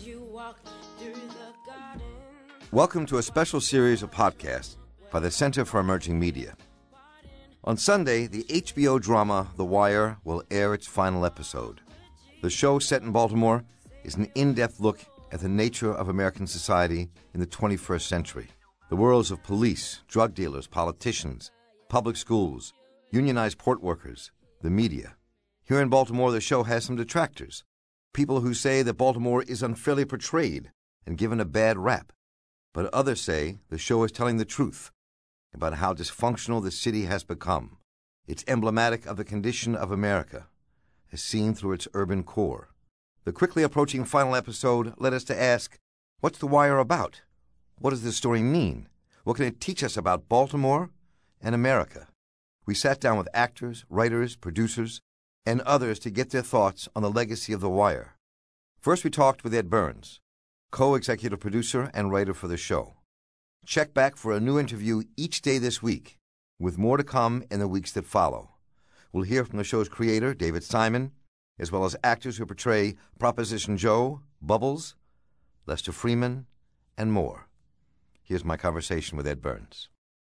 Welcome to a special series of podcasts by the Center for Emerging Media. On Sunday, the HBO drama The Wire will air its final episode. The show, set in Baltimore, is an in-depth look at the nature of American society in the 21st century. The worlds of police, drug dealers, politicians, public schools, unionized port workers, the media. Here in Baltimore, the show has some detractors, people who say that Baltimore is unfairly portrayed and given a bad rap. But others say the show is telling the truth about how dysfunctional the city has become. It's emblematic of the condition of America, as seen through its urban core. The quickly approaching final episode led us to ask, what's The Wire about? What does this story mean? What can it teach us about Baltimore and America? We sat down with actors, writers, producers, and others to get their thoughts on the legacy of The Wire. First, we talked with Ed Burns, co-executive producer and writer for the show. Check back for a new interview each day this week, with more to come in the weeks that follow. We'll hear from the show's creator, David Simon, as well as actors who portray Proposition Joe, Bubbles, Lester Freeman, and more. Here's my conversation with Ed Burns.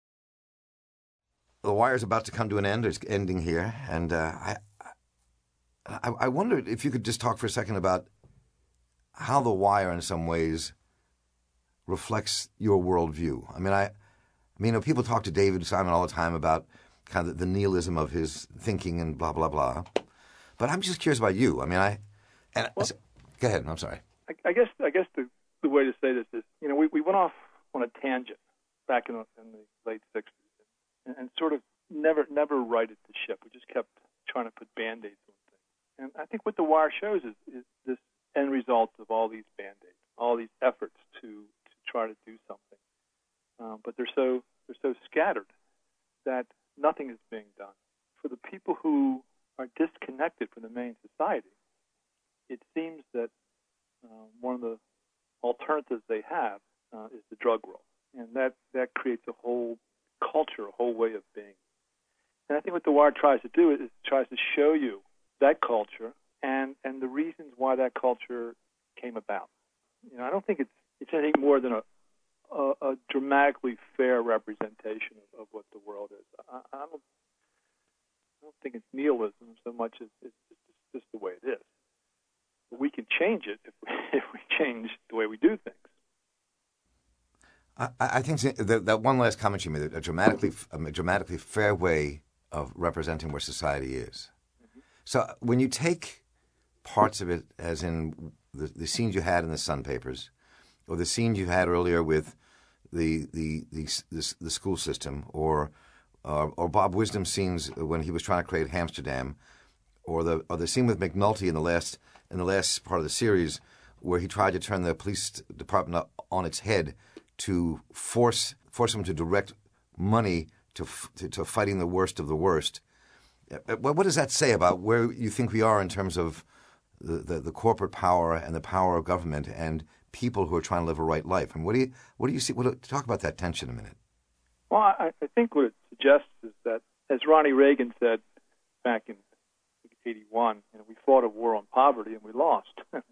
The Wire's about to come to an end. It's ending here, and I wondered if you could just talk for a second about how The Wire, in some ways, reflects your worldview. I mean, people talk to David Simon all the time about kind of the nihilism of his thinking and blah, blah, blah. But I'm just curious about you. Go ahead. I'm sorry. I guess the way to say this is, we went off on a tangent back in the late 60s and sort of never righted the ship. We just kept trying to put Band-Aids on things. And I think what The Wire shows is this end result of all these Band-Aids, all these efforts to try to do something. But they're so scattered that nothing is being done. For the people who are disconnected from the main society, it seems that one of the alternatives they have is the drug world. And that creates a whole culture, a whole way of being. And I think what The Wire tries to do is tries to show you that culture and the reasons why that culture came about. I don't think it's anything more than a dramatically fair representation of what the world is. I don't think it's nihilism so much as it's just the way it is. But we can change it if we change the way we do things. I think that one last comment you made, a dramatically fair way of representing where society is. Mm-hmm. So when you take parts of it, as in the scenes you had in the Sun papers, or the scenes you had earlier with the school system, or Bob Wisdom's scenes when he was trying to create Hamsterdam, or the scene with McNulty in the last part of the series, where he tried to turn the police department on its head to force them to direct money to fighting the worst of the worst. What does that say about where you think we are in terms of the corporate power and the power of government and people who are trying to live a right life? And what do you see? Talk about that tension a minute. Well, I think what it suggests is that, as Ronnie Reagan said back in 1981, we fought a war on poverty and we lost.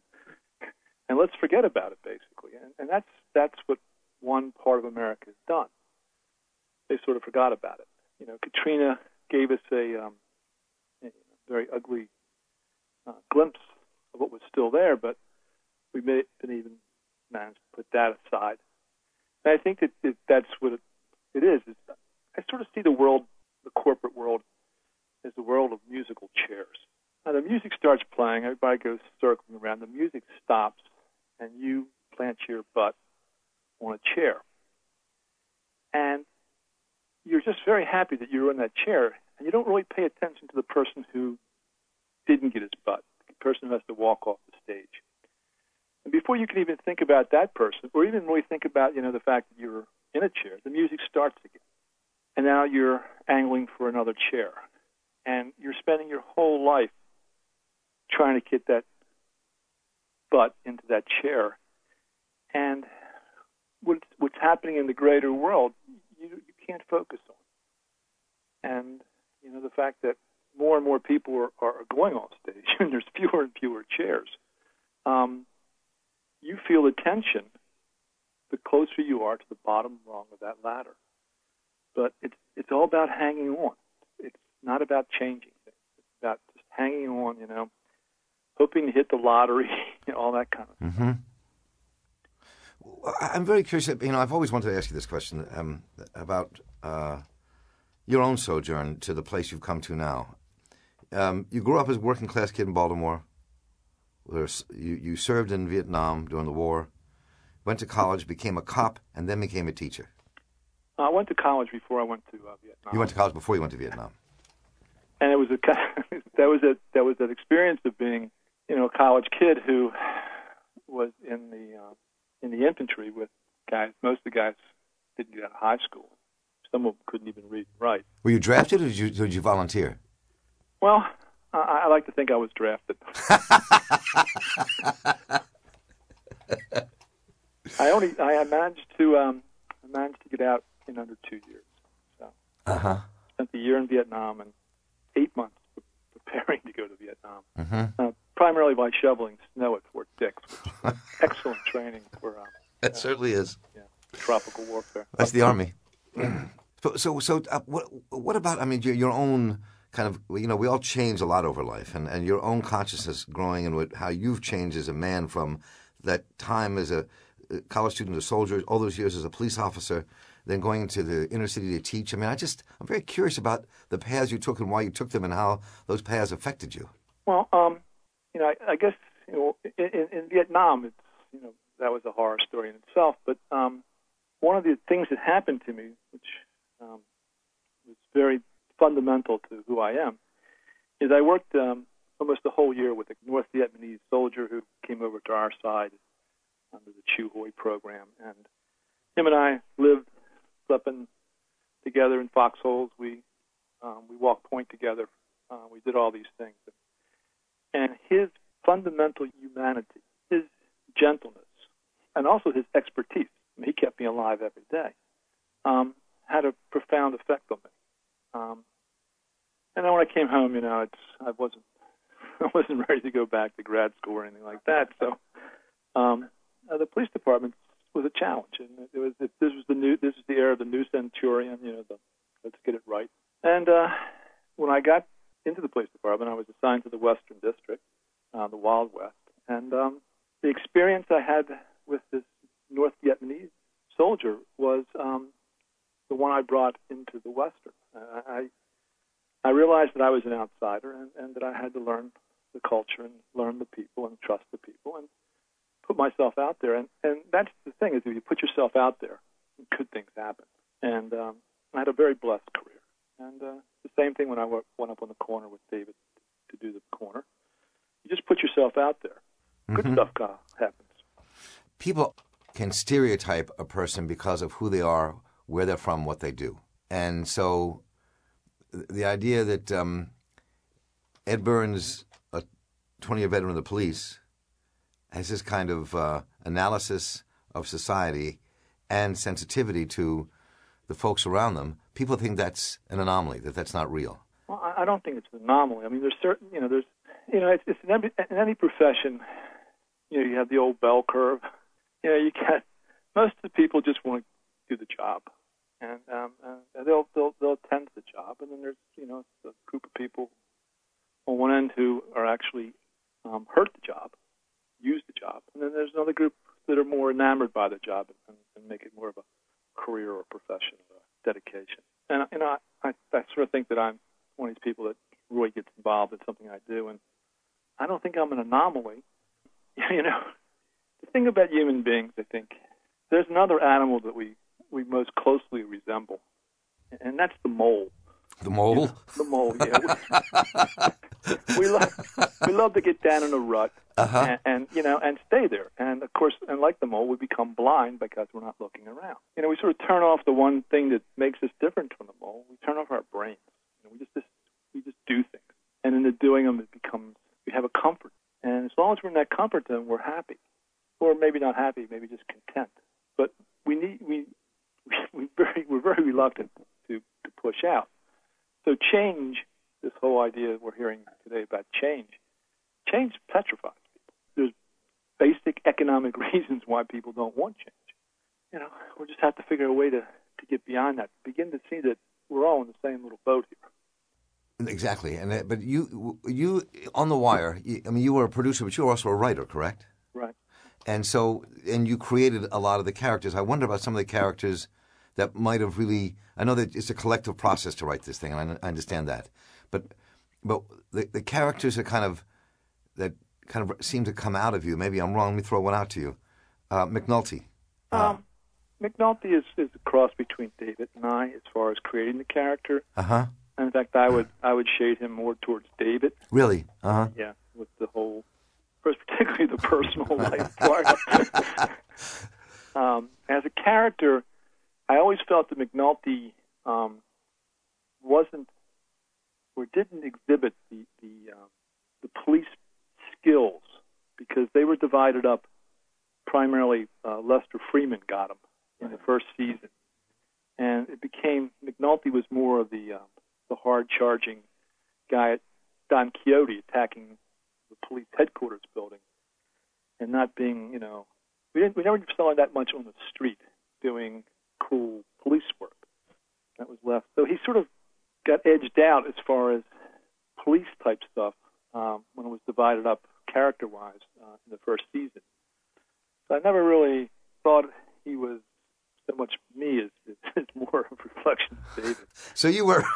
And let's forget about it, basically. And that's what one part of America has done. They sort of forgot about it. Katrina gave us a very ugly glimpse of what was still there, but we didn't even manage to put that aside. And I think that that's what it is. I sort of see the world, the corporate world, as the world of musical chairs. Now, the music starts playing, everybody goes circling around, the music stops, and you plant your butt on a chair. And you're just very happy that you're in that chair, and you don't really pay attention to the person who didn't get his butt, the person who has to walk off the stage. And before you can even think about that person, or even really think about, the fact that you're in a chair, the music starts again. And now you're angling for another chair. And you're spending your whole life trying to get that butt into that chair. And what's happening in the greater world, you can't focus on. And, the fact that more and more people are going off stage, and there's fewer and fewer chairs, you feel the tension the closer you are to the bottom rung of that ladder. But it's all about hanging on. It's not about changing things. It's about just hanging on, hoping to hit the lottery, all that kind of stuff. Mm-hmm. I'm very curious. I've always wanted to ask you this question about your own sojourn to the place you've come to now. You grew up as a working-class kid in Baltimore. You served in Vietnam during the war, went to college, became a cop, and then became a teacher. I went to college before I went to Vietnam. You went to college before you went to Vietnam. And it was that was that experience of being, a college kid who was in the infantry with guys. Most of the guys didn't get out of high school. Some of them couldn't even read and write. Were you drafted, or did you volunteer? Well, I like to think I was drafted. I managed to get out in under 2 years. So spent a year in Vietnam and 8 months preparing to go to Vietnam. Mm-hmm. Primarily by shoveling snow at Fort Dix, which was excellent training for. It certainly is. Yeah, tropical warfare. That's the Army. So what about? I mean, your own kind of. We all change a lot over life, and your own consciousness growing, and how you've changed as a man from that time as a college student, a soldier, all those years as a police officer, then going to the inner city to teach. I mean, I'm very curious about the paths you took and why you took them, and how those paths affected you. Well, I guess in Vietnam, it's that was a horror story in itself. But one of the things that happened to me, which was very fundamental to who I am, is I worked almost a whole year with a North Vietnamese soldier who came over to our side under the Chu Hoi program, and him and I slept together in foxholes. We walked point together. We did all these things. And his fundamental humanity, his gentleness, and also his expertise, he kept me alive every day, had a profound effect on me. And then when I came home, I wasn't ready to go back to grad school or anything like that. So the police department was a challenge, and this was the era of the new centurion. Let's get it right. And when I got into the police department, I was assigned to the Western District, the Wild West, and the experience I had with this North Vietnamese soldier was the one I brought into the Western. I realized that I was an outsider, and that I had to learn the culture and learn the people and trust the people and put myself out there. And that's the thing, is if you put yourself out there, good things happen. And I had a very blessed career. And the same thing when I went up on the corner with David to do the corner. You just put yourself out there. Good stuff happens. People can stereotype a person because of who they are, where they're from, what they do. And so the idea that Ed Burns, a 20-year veteran of the police, has this kind of analysis of society and sensitivity to the folks around them, people think that's an anomaly, that's not real. Well, I don't think it's an anomaly. I mean, there's certain, it's in any profession, you have the old bell curve. You get, most of the people just want to do the job, and they'll attend to the job, and then there's, a group of people on one end who are actually hurt the job, use the job, and then there's another group that are more enamored by the job and make it more of a career or profession or dedication. And I sort of think that I'm one of these people that really gets involved in something I do, and I don't think I'm an anomaly. The thing about human beings, I think, there's another animal that we most closely resemble, and that's the mole. The mole? The mole, yeah. We love to get down in a rut and stay there. And of course, and like the mole, we become blind because we're not looking around. We sort of turn off the one thing that makes us different from the mole. We turn off our brains. We just do things, and in the doing them, we have a comfort. And as long as we're in that comfort, then we're happy, or maybe not happy, maybe just content. But we're very reluctant to push out. So change, this whole idea we're hearing today about change petrifies people. There's basic economic reasons why people don't want change. You know, we'll just have to figure a way to get beyond that, begin to see that we're all in the same little boat here. Exactly. But you on The Wire, you were a producer, but you were also a writer, correct? Right. And you created a lot of the characters. I wonder about some of the characters that might have really. I know that it's a collective process to write this thing, and I understand that. But the characters that kind of seem to come out of you. Maybe I'm wrong. Let me throw one out to you. McNulty. McNulty is a cross between David and I as far as creating the character. Uh-huh. In fact, I would shade him more towards David. Really? Uh-huh. Yeah, with the whole, particularly the personal life part. As a character, I always felt that McNulty wasn't or didn't exhibit the police skills because they were divided up. Primarily, Lester Freeman got him in the first season, and it became McNulty was more of the hard-charging guy at Don Quixote attacking the police headquarters building, and not being, we never saw him that much on the street doing cool police work. That was left. So he sort of got edged out as far as police-type stuff when it was divided up character-wise in the first season. So I never really thought he was so much me as more of a reflection of David. So you were,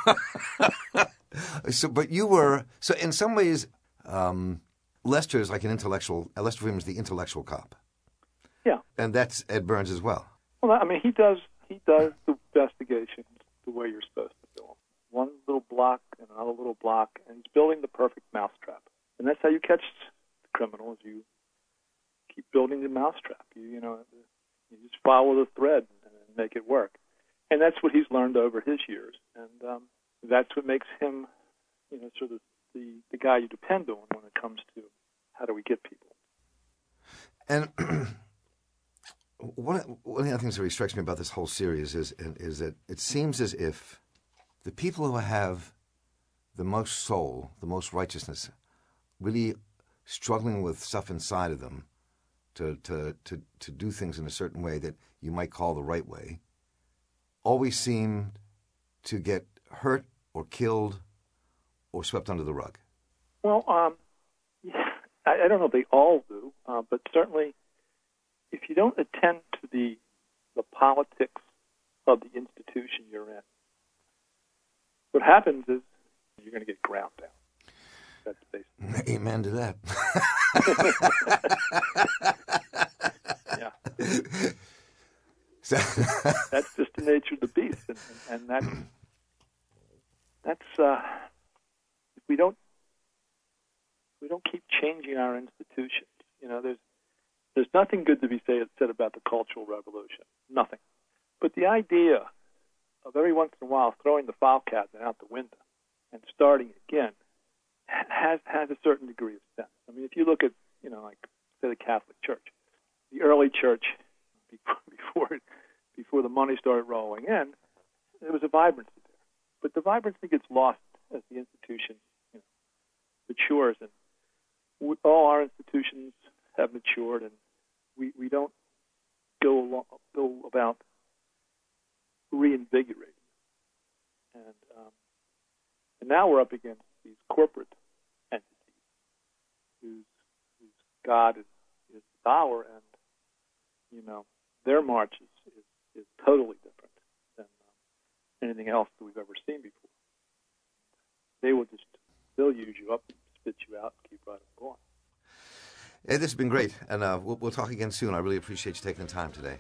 so in some ways, Lester is like an intellectual. Lester Freeman's the intellectual cop. Yeah, and that's Ed Burns as well. Well, I mean, he does the investigations the way you're supposed to do them. One little block and another little block, and he's building the perfect mousetrap. And that's how you catch the criminals. You keep building the mousetrap. You just follow the thread and make it work. And that's what he's learned over his years. And that's what makes him, sort of the guy you depend on when it comes to how do we get people. And one of the other things that really strikes me about this whole series is that it seems as if the people who have the most soul, the most righteousness, really struggling with stuff inside of them, to do things in a certain way that you might call the right way, always seem to get hurt or killed or swept under the rug. Well, yeah, I don't know if they all do, but certainly if you don't attend to the politics of the institution you're in, what happens is you're going to get ground down. That's basically. Amen to that. Yeah. That's just the nature of the beast, and that's if we don't keep changing our institutions. There's nothing good to be said about the Cultural Revolution. Nothing. But the idea of every once in a while throwing the file cabinet out the window and starting again has a certain degree of sense. I mean, if you look at, like, say, the Catholic Church, the early church, before the money started rolling in, there was a vibrancy there. But the vibrancy gets lost as the institution matures, and all our institutions have matured, and we don't go about reinvigorating. And now we're up against these corporate entities whose God is the dollar, and their march is totally different than anything else that we've ever seen before. They'll use you up, spit you out, and keep right on going. Hey, this has been great, and we'll talk again soon. I really appreciate you taking the time today.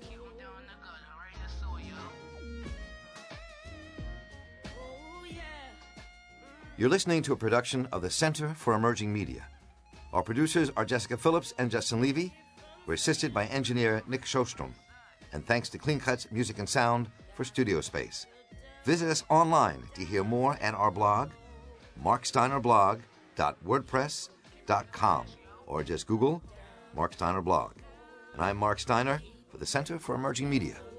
You're listening to a production of the Center for Emerging Media. Our producers are Jessica Phillips and Justin Levy. We're assisted by engineer Nick Shostrom. And thanks to Clean Cuts Music and Sound for studio space. Visit us online to hear more at our blog, marksteinerblog.wordpress.com, or just Google Mark Steiner Blog. And I'm Mark Steiner for the Center for Emerging Media.